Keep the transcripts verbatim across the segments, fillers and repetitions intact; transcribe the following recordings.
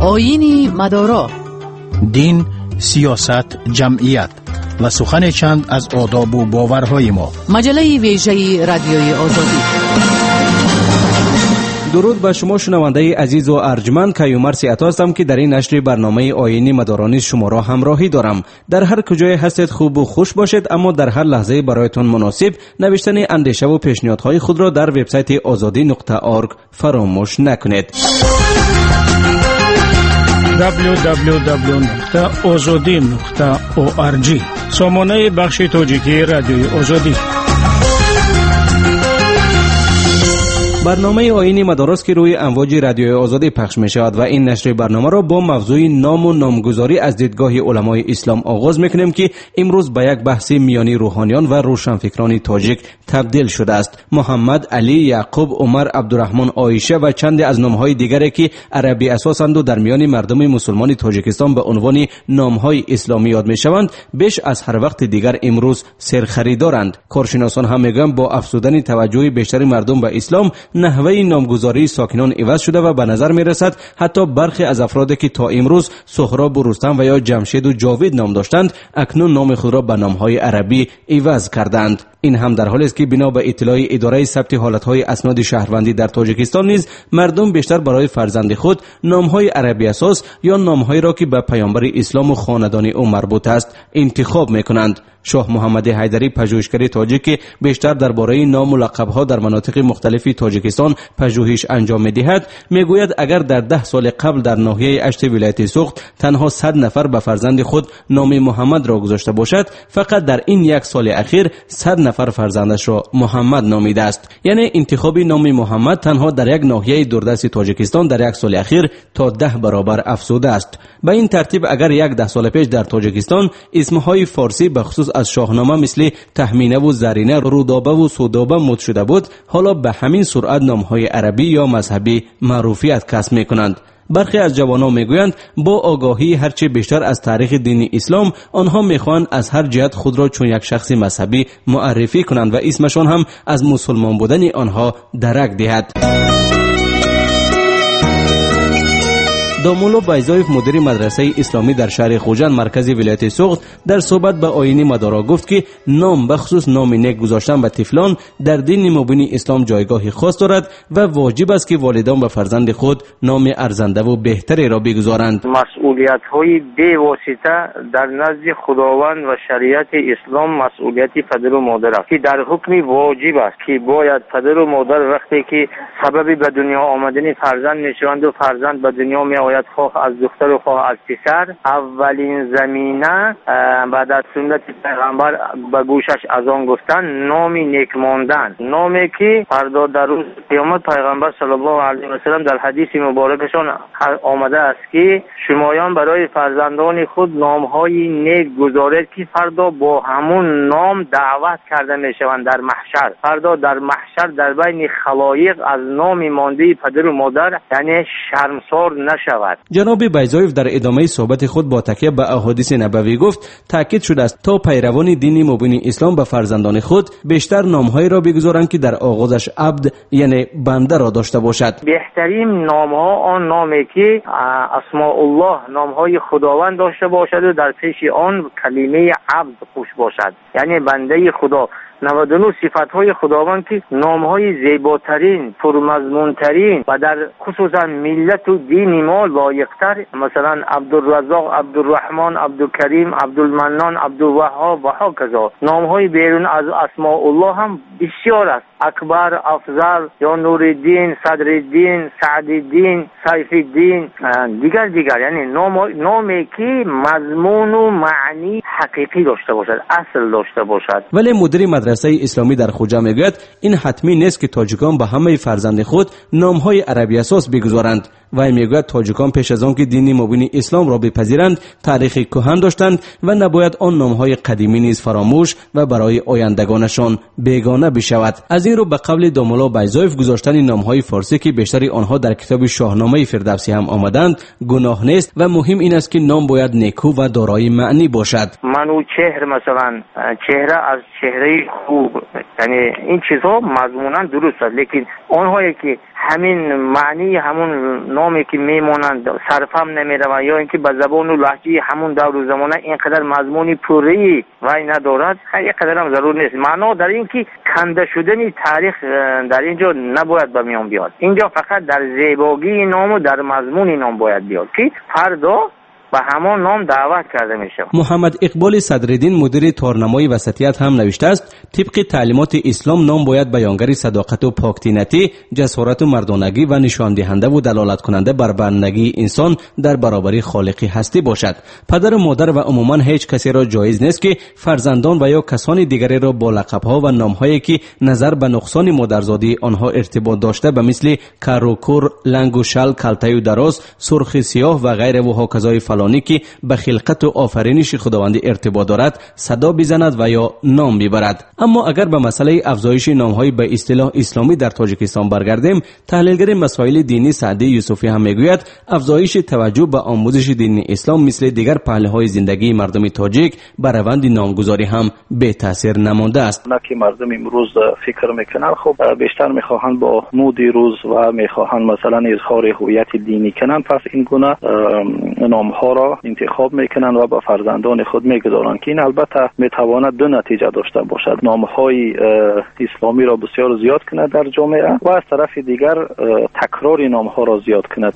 آیین مدارا، دین، سیاست، جمعیت و سخن چند از آداب و باورهای ما. مجله ویژه رادیوی آزادی. درود به شما شنونده عزیز و ارجمند، کیومر سیعت هستم که در این نشر برنامه آیینی مدارانی شما را همراهی دارم. در هر کجای هستید خوب و خوش باشید، اما در هر لحظه برایتان مناسب نوشتن اندیشه و پیشنهادهای خود را در وبسایت آزادی نقطه org فراموش نکنید. دبلیو دبلیو دبلیو نقطه آزادی نقطه او آر جی سامانه بخش تاجیکی رادیوی آزادی. برنامه آیینی مدارس که روی امواج رادیوی آزادی پخش می شود و این نشر برنامه را با موضوع نام و نامگذاری از دیدگاه علمای اسلام آغاز می کنیم که امروز به یک بحث میانی روحانیان و روشنفکران تاجیک تبدیل شده است. محمد، علی، یعقوب، عمر، عبدالرحمن، عایشه و چند از نامهای دیگری که عربی اساسند و در میان مردم مسلمان تاجیکستان به عنوان نامهای اسلامی یاد می شوند، بیش از هر وقت دیگر امروز سرخریدارند. کارشناسان هم میگویند با افزودن توجه بیشتر مردم به اسلام، نحوه نامگذاری ساکنان عوض شده و به نظر می رسد حتی برخی از افرادی که تا امروز سهراب و رستم و یا جمشید و جاوید نام داشتند، اکنون نام خود را به نامهای عربی عوض کردند. این هم در حالی است که بنا به اطلاع اداره ثبت حالتهای اسناد شهروندی در تاجیکستان نیز مردم بیشتر برای فرزند خود نامهای عربی اساس یا نامهایی را که به پیامبر اسلام و خاندان او مربوط است انتخاب میکنند. شاه محمد حیدری، پژوهشگر تاجیک، بیشتر درباره نام و لقب‌ها در مناطق مختلف تاجیکستان پژوهش انجام می‌دهد، میگوید اگر در ده سال قبل در ناحیه اشت ولایت سوخت تنها صد نفر به فرزند خود نام محمد را گذاشته باشد، فقط در این یک سال اخیر صد نفر فرزندش را محمد نامیده است. یعنی انتخاب نام محمد تنها در یک ناحیه دوردست تاجیکستان در یک سال اخیر تا ده برابر افزوده است. به این ترتیب اگر یک ده سال پیش در تاجیکستان اسمهای فارسی به خصوص از شاهنامه مثل تهمینه و زرینه، رودابه و سودابه مد شده بود، حالا به همین سرعت نامهای عربی یا مذهبی معروفیت کسب میکنند. برخی از جوانان میگویند با آگاهی هرچه بیشتر از تاریخ دین اسلام، آنها میخواهند از هر جهت خود را چون یک شخص مذهبی معرفی کنند و اسمشان هم از مسلمان بودن آنها درک دهد. دامولو بایزایف، مدیر مدرسه اسلامی در شهر خوجند مرکز ولایت سوخت، در صحبت به آیین مدارا گفت که نام بخصوص نام نیک گذاشتن به طفلان در دین مبین اسلام جایگاه خاص دارد و واجب است که والدان به فرزند خود نام ارزنده و بهتری را بگذارند. مسئولیت های بی واسطه در نزد خداوند و شریعت اسلام مسئولیت پدر و مادر است که در حکم واجب است که باید پدر و مادر وقتی که سبب به دنیا آمدن فرزند میشوند و فرزند به دنیا می آید، خواه از دختر و خواه از پسر، اولین زمینه بعد از سنت پیغمبر به گوشش از آن گفتن نامی نیک ماندن، نامی که فردا در روز قیامت پیغمبر صلی الله علیه و سلم در حدیث مبارکشان آمده است که شمایان برای فرزندان خود نامهای نیک گذارید که فردا با همون نام دعوت کرده می شوند در محشر. فردا در محشر در بین خلایق از نام مانده پدر و مادر یعنی شرمسار نشود. جناب بایزایف در ادامه صحبت خود با تکیه به احادیث نبوی گفت تاکید شده است تا پیروان دین مبین اسلام به فرزندان خود بیشتر نامهایی را بگذارند که در آغازش عبد یعنی بنده را داشته باشد. بهترین نامها آن نامی که اسماء الله، نامهای خداوند داشته باشد و در پیش آن کلمه عبد خوش باشد، یعنی بنده خدا. نود و نه صفت‌های خداوند که نام‌های زیباترین، پرمضمون‌ترین و در خصوصا ملت و دین ما لایق‌تر، مثلا عبدالرزاق، عبدالرحمن، عبدالکریم، عبدالمنان، عبدالوهاب و هکذا. نام‌های بیرون از اسماء الله هم بسیار است. اکبر، افضل یا نورالدین، صدرالدین، سعدالدین، سیفالدین، دیگر دیگر، یعنی نام نامی که مضمون و معنی حقیقی داشته باشد، اصل داشته باشد. ولی مدیر مدرسه اسلامی در خوجه میگوید این حتمی نیست که تاجیکان به همه فرزند خود نامهای عربی اساس بگذارند. و میگوید تاجیکان پیش از آن که دین مبین اسلام را بپذیرند تاریخ کهن داشتند و نباید آن نامهای قدیمی نیز فراموش و برای آیندگانشان بیگانه بشود. از این رو به قول دامولو بایزایف گذاشتن نامهای فارسی که بیشتر آنها در کتاب شاهنامه فردوسی هم آمدند گناه نیست و مهم این است که نام باید نیکو و دارای معنی باشد. منوچهر مثلا چهره از چهره خوب، یعنی این چیزها مضمونا درست است، لیکن آنهایی که همین معنی همون نامی که میمونند صرفم نمیروند یا اینکه به زبان و لهجه همون دور و زمانه اینقدر مضمونی پوری وای ندارد، یک قدر هم ضرور نیست. معنا در این که کنده شدن تاریخ در اینجا نباید به میان بیاد. اینجا فقط در زیبایی نام و در مضمون نام باید بیاد که فردا به همان نام دعوت کرده میشه. محمد اقبال صدرالدین مدیر تارنمای وسطیت هم نوشته است طبق تعلیمات اسلام نام باید بیانگر صداقت و پاکطینتی، جسارت و مردانگی و نشان دهنده و دلالت کننده بر بندگی انسان در برابر خالق هستی باشد. پدر و مادر و عموما هیچ کسی را جایز نیست که فرزندان و یا کسان دیگری را با لقب‌ها و نام‌هایی که نظر به نقصان مادرزادی آنها ارتباط داشته به مثل کر و کور، لنگ و شل، کلته و دراز، سرخ سیاه و غیره و هاکذای فلانی که به خلقت و آفرینش خداوند ارتباط دارد صدا بزند و یا نام ببرد. اما اگر به مسئله افزایش نام‌های به اصطلاح اسلامی در تاجیکستان برگردیم، تحلیلگر مسائل دینی سعدی یوسفی هم میگوید افزایش توجه به آموزش دین اسلام مثل دیگر پهلوهای زندگی مردم تاجیک بر روند نامگذاری هم به تاثیر نمانده است. نه که مردم امروز فکر میکنن خب بیشتر میخواهند با مود روز و میخواهند مثلا اظهار هویت دینی کنن، پس این گونه نام‌ها را انتخاب میکنن و به فرزندان خود میگذارن که این البته میتواند دو نتیجه داشته باشد: نام‌های اسلامی را بسیار زیاد کند در جامعه و از طرف دیگر تکرار نام‌ها را زیاد کند.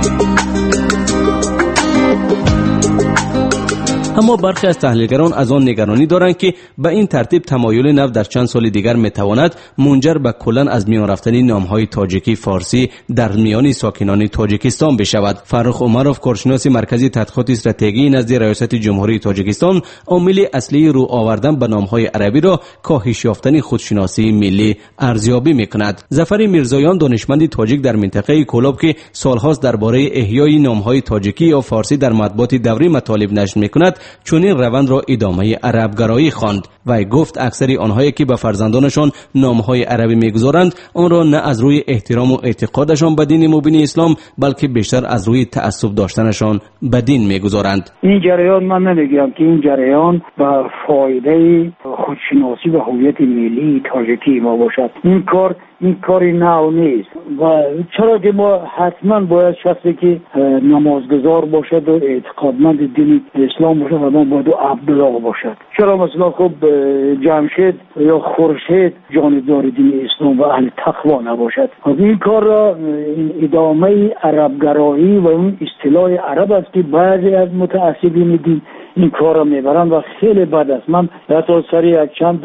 اما برخی از تحلیلگران از آن نگرانی دارند که به این ترتیب تمایل نو در چند سال دیگر میتواند منجر به کلاً از میان رفتن نام‌های تاجیکی فارسی در میان ساکنان تاجیکستان بشود. فرخ عمرов کارشناس مرکز تحقیقات استراتژی نزد ریاست جمهوری تاجیکستان عامل اصلی رو آوردن به نام‌های عربی را کاهش یافتن خودشناسی ملی ارزیابی میکند. ظفر میرزایان دانشمند تاجیک در منطقه کولاب که سالهاست درباره احیای نام‌های تاجیکی یا فارسی در مطبوعات دوری مطالب نشر میکند چون این روند را ادامه عربگرایی خواند و گفت اکثر آنهایی که به فرزندانشان نامهای عربی میگذارند آن را نه از روی احترام و اعتقادشان به دین مبین اسلام بلکه بیشتر از روی تعصب داشتنشان به دین میگذارند. این جریان من نمیگم که این جریان به فایده خودشناسی و هویت ملی تاجیکی ما باشد. این کار این کاری نو نیست و چرا که ما حتما باید شخصی که نمازگزار باشد و اعتقادمند دین اسلام باشد و ما باید عبدالله باشد. چرا مثلا خب جمشید یا خورشید جانبدار دین اسلام و اهل تقوا نباشد؟ خب این کار را این ادامه عربگرایی و اون اصطلاح عرب است که بعضی از متعصبین دین این کار را میبرن و خیلی بد است. من حتی سری یک چند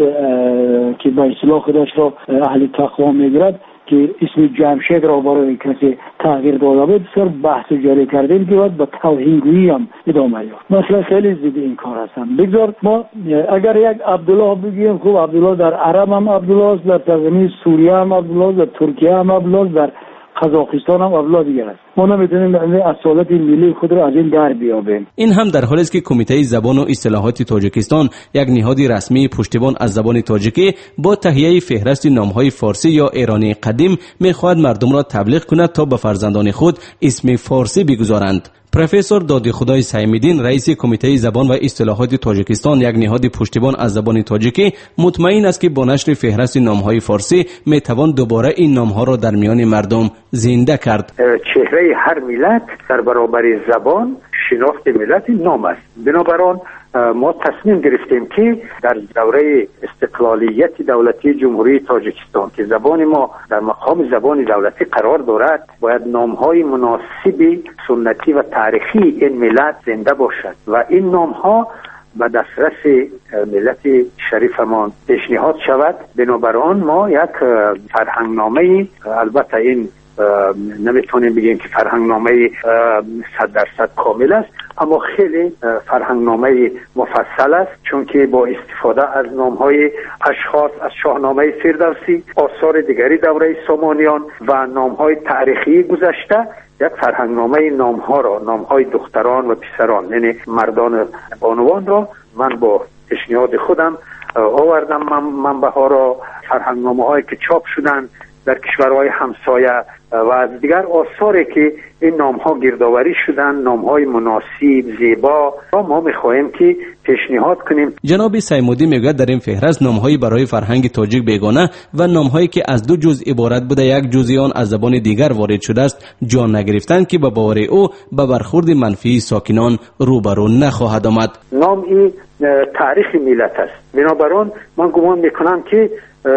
که به اصطلاح خودش را اهل تقوا میگرد که اسم جمشید را برای کسی تغییر داده بود بسیار بحث جاری کردیم که باید به توهینگویی هم ادامه یافت. مثلا خیلی زیاد این کار هستن. بگذار ما اگر یک عبدالله بگیم خب عبدالله در عرب هم عبدالله است، در سرزمین سوریه هم عبدالله است، در ترکیه هم عبدالله است، در قزاقستان هم عبدالله دیگر است. ما نمیتونیم اصالت ملی خود را از این در بیابیم. این هم در حالی است که کمیته زبان و اصطلاحات تاجیکستان یک نهاد رسمی پشتیبان از زبان تاجیکی با تهیه فهرست نام‌های فارسی یا ایرانی قدیم می‌خواهد مردم را تبلیغ کند تا به فرزندان خود اسم فارسی بگذارند. پروفسور دادی خدای سیمیدین رئیس کمیته زبان و اصطلاحات تاجیکستان یک نهاد پشتیبان از زبان تاجیکی مطمئن است که با نشر فهرست نام‌های فارسی میتوان دوباره این نام‌ها را در میان مردم زنده کرد. چهره هر ملت در برابر زبان شناخت ملت نام است. بنابراین ما تصمیم گرفتیم که در دوره استقلالیت دولتی جمهوری تاجیکستان که زبان ما در مقام زبان دولتی قرار دارد باید نام‌های مناسب سنتی و تاریخی این ملت زنده باشد و این نام‌ها به دسترس ملت شریفمان پیشنهاد شود. بنابراین ما یک فرهنگنامه، البته این نمیتونیم بگیم که فرهنگنامه صد درصد کامل است اما خیلی فرهنگنامه مفصل است، چون که با استفاده از نام‌های اشخاص از شاهنامه فردوسی، آثار دیگری دوره سامانیان و نام‌های تاریخی گذشته یک فرهنگنامه نام‌ها را، نام‌های دختران و پسران یعنی مردان بانوان را من با پیشنهاد خودم آوردم. منبع‌ها را، فرهنگنامه‌هایی که چاپ شدن در کشورهای همسایه و دیگر آثاری که این نام‌ها گردآوری شدن، نام‌های مناسب، زیبا، ما می‌خواهیم که پیشنهاد کنیم. جناب سیمودی میگوید در این فهرست نام‌هایی برای فرهنگ تاجیک بیگانه و نام‌هایی که از دو جزء عبارت بوده یک جزء آن از زبان دیگر وارد شده است جان نگرفتند که به باور او به برخورد منفی ساکنان روبرو نخواهد آمد. نام این تاریخ ملت است. بنابراین من گمان میکنم که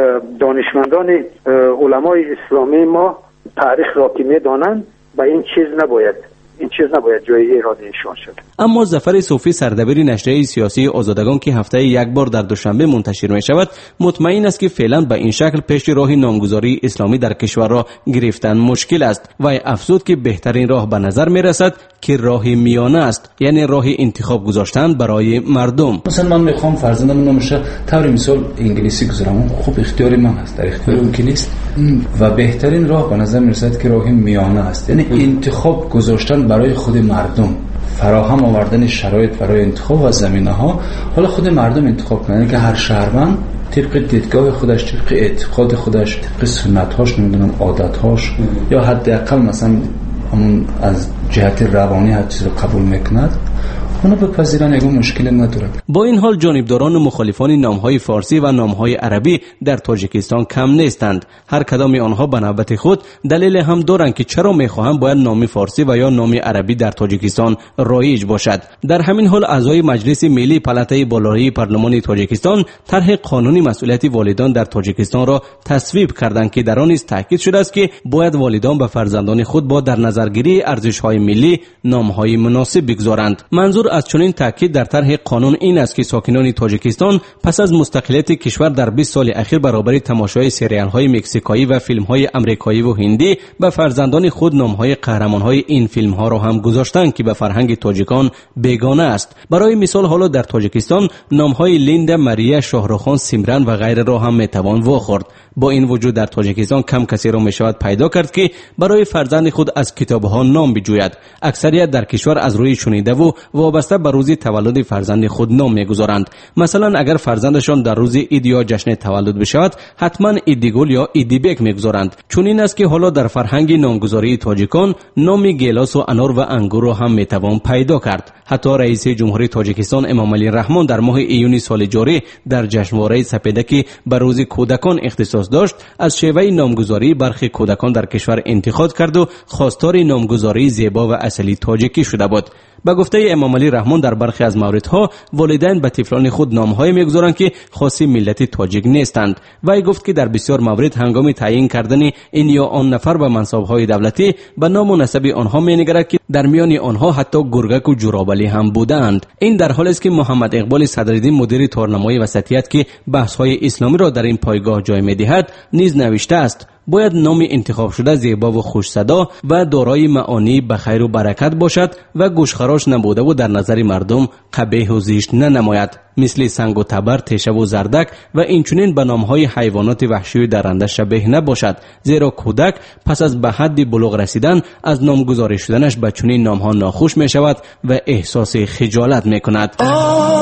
دانشمندان علمای اسلامی ما تاریخ را که میدانند به این چیز نباید این چیز نباید جای اراده ایشان شد. اما ظفر صوفی سردبیر نشریه سیاسی آزادگان که هفته یک بار در دوشنبه منتشر می شود مطمئن است که فعلا به این شکل پیش راه نامگذاری اسلامی در کشور را گرفتن مشکل است و افزود که بهترین راه به نظر می رسد که راه میانه است، یعنی راه انتخاب گذاشتن برای مردم. مثلا من میخوام فرزندم نامش طور مثال انگلیسی گذارم، خوب اختیار من است، در اختیار اون که نیست و بهترین راه به نظر می رسد که راه میانه است، یعنی انتخاب گذاشتن برای خود مردم، فراهم آوردن شرایط برای انتخاب و زمینه‌ها. حالا خود مردم انتخاب کنن که هر شهروند طبق دیدگاه خودش، طبق اعتقاد خودش، طبق سنت‌هاش، نمیدونم عادت‌هاش یا حداقل مثلا همون از جهت روانی هر چیز رو قبول میکند اونو بپذیرن، اگه مشکل نداره. با این حال جانبداران و مخالفان نامهای فارسی و نامهای عربی در تاجیکستان کم نیستند. هر کدام آنها به نوبت خود دلیل هم دارند که چرا میخواهند باید نام فارسی و یا نام عربی در تاجیکستان رایج باشد. در همین حال اعضای مجلس ملی پالاتای بالایی پارلمان تاجیکستان طرح قانونی مسئولیت والدان در تاجیکستان را تصویب کردند که در آن نیز تاکید شده است که باید والدان به فرزندان خود با در نظرگیری ارزش‌های ملی نامهای مناسب بگذارند. منظور از چنین تاکید در طرح قانون این است که ساکنان تاجیکستان پس از مستقلیت کشور در بیست سال اخیر برابر تماشای سریال‌های مکزیکایی و فیلم‌های آمریکایی و هندی به فرزندان خود نام‌های قهرمان‌های این فیلم‌ها را هم گذاشتند که به فرهنگ تاجیکان بیگانه است. برای مثال حالا در تاجیکستان نام‌های لیندا، ماریا، شاهرخ، سیمران و غیره را هم می‌توان واخورد. با این وجود در تاجیکستان کم کسی را می‌شود پیدا کرد که برای فرزند خود از کتاب‌ها نام بجوید. اکثریت در کشور از روی شنیده و وابسته به روز تولد فرزند خود نام می‌گذارند. مثلا اگر فرزندشان در روز عید یا جشن تولد بشود حتما ایدیگل یا ایدیبک می‌گذارند. چون این است که حالا در فرهنگ نامگذاری تاجیکان نام گیلاس و انار و انگور را هم می‌توان پیدا کرد. حتی رئیس جمهوری تاجیکستان امام علی رحمان در ماه ایون سال جاری در جشنواره سپیدکی به روز کودکان اختصاص داشت از شیوه نامگذاری برخی کودکان در کشور انتخاب کرد و خواستار نامگذاری زیبا و اصلی تاجیکی شده بود. به گفته امام علی رحمان در برخی از موردها والدین به طفلان خود نام‌های می‌گذارند که خاصی ملت تاجیک نیستند. وی گفت که در بسیار موارد هنگام تعیین کردن این یا آن نفر به منصب‌های دولتی به نام و نسب آنها می‌نگرد که در میان آنها حتی گرگک و جورابلی هم بودند. این در حالی است که محمد اقبال صدرالدین مدیر تارنمای وسطیت که بحث‌های اسلامی را در این پایگاه جای می‌دهد نیز نوشته است باید نام انتخاب شده زیبا و خوش صدا و دارای معانی به خیر و برکت باشد و گوشخراش نبوده و در نظر مردم قبیح و زشت ننماید، مثل سنگ و تبر، تیشه و زردک و اینچنین به نامهای حیوانات وحشی و درنده شبیه نباشد، زیرا کودک پس از به حد بلوغ رسیدن از نامگذاری شدنش به چنین نامها ناخوش می شود و احساس خجالت می کند. آه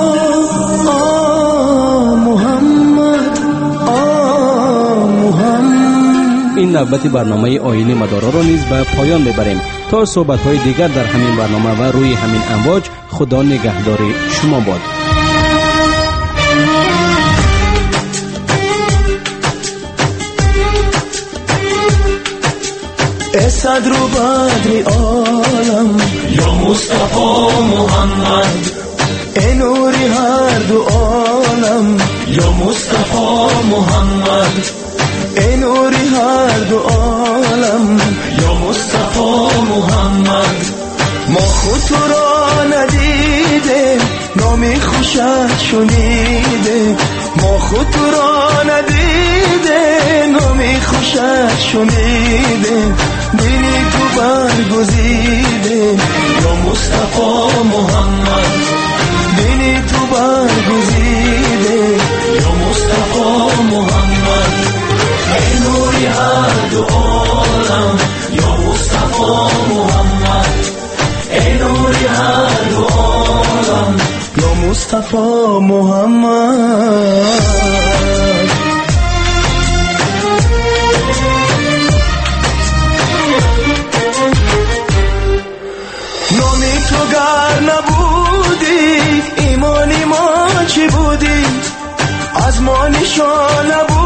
آه محمد، آه محمد. این نوبت برنامه آیین مدارا را نیز به پایان میبریم. تا صحبت‌های دیگر در همین برنامه و روی همین امواج، خدا نگهدار شما باد. صدر و بدر عالم یا مصطفی محمد، ای نوری هر دو عالم یا مصطفی محمد، ای نوری هر دو عالم یا مصطفی محمد. ما خود تو را ندیده نامی خوشت شنیده، ما خود تو را ندیده نامی خوشت شنیده، دینی تو برگزیده یا مصطفی محمد، دینی تو برگزیده یا مصطفی محمد. ای نوری هر دو عالم یا مصطفی محمد، ای نوری هر دو عالم یا مصطفی محمد. ما نشانه